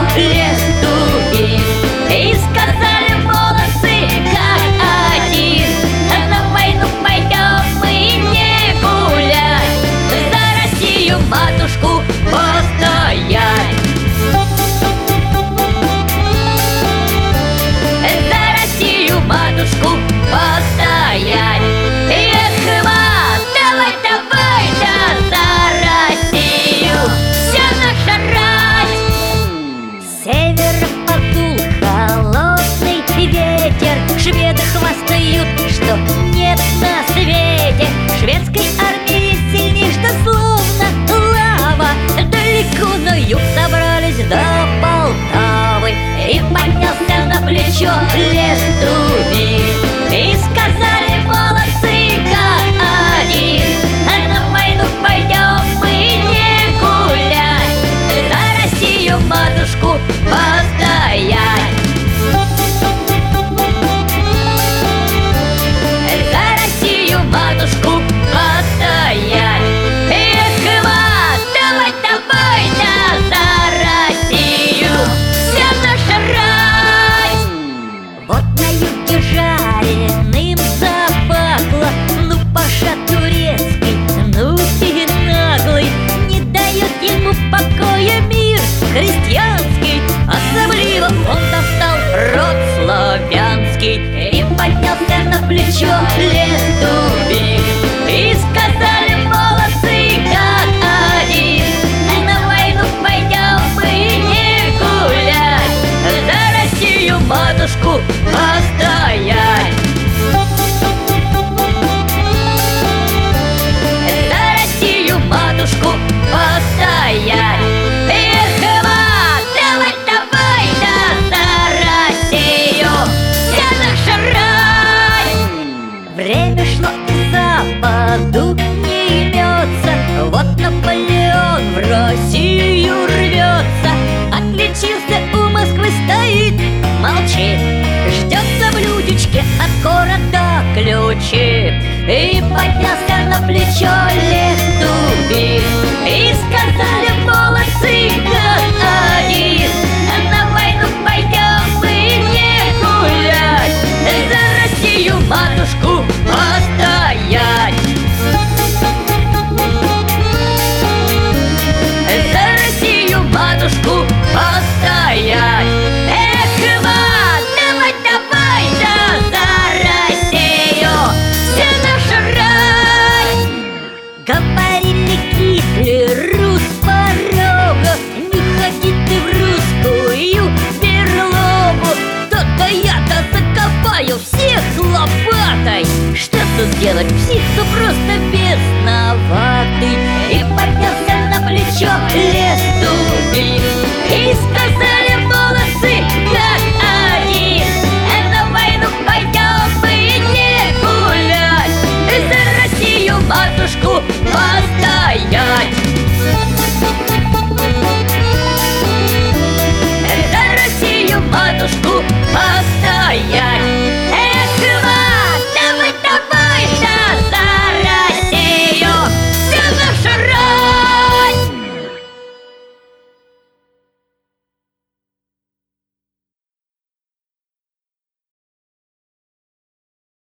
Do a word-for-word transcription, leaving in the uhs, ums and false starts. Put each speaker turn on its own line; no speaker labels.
лес дубин. И сказали молодцы, как один: на войну пойдем мы не гулять, за Россию матушку постоять. За Россию матушку постоять. Эх, мам, давай, давай, да, за Россию вся наша рать. С севера подул холодный ветер, шведы хвастают, что нет на свете шведской армии сильней, что словно лава. Далеко на юг собрались до Полтавы, и поднялся на плечо лес дубин. И сказали молодцы, как один: на войну пойдем мы не гулять, за Россию матушку постоять. За Россию матушку постоять. Эх, мам, давай, давай, да, за Россию вся наша рать. Вот на юге жареным запахло, ну Паша турецкий, ну и наглый, не дает ему покоя мир христианский. Особливо он достал род славянский, и поднялся на плечо лес дубин. И сказали молодцы, как один: на войну пойдем мы не гулять, за Россию матушку постоять. За Россию матушку постоять. Эх, мам, давай, давай, да, за Россию вся наша рать. Время шло и западу не имется, вот Наполеон в Россию рвется. Отличился, у Москвы стоит, молчит, ждет на блюдечке от города ключи. И поднялся на плечо лес дубин. И сказали молодцы, как один: на войну пойдем мы не гулять, за Россию матушку постоять. За Россию матушку постоять. Эх, мам, давай, давай, да, за Россию вся наша рать. Говорили Гитлеру с порога: не ходи ты в русскую берлогу, только я-то закопаю всех лопатой. Что тут делать, псих-то просто